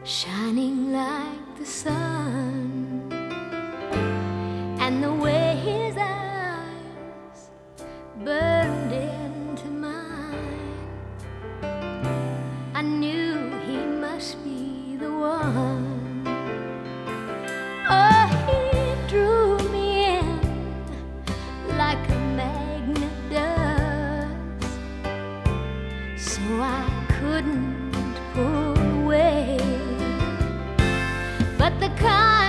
shining like the sun, and the way his eyes burned into mine, I knew he must be the one. Oh, he drew me in like a magnet does, so I couldn't pull away. But the kind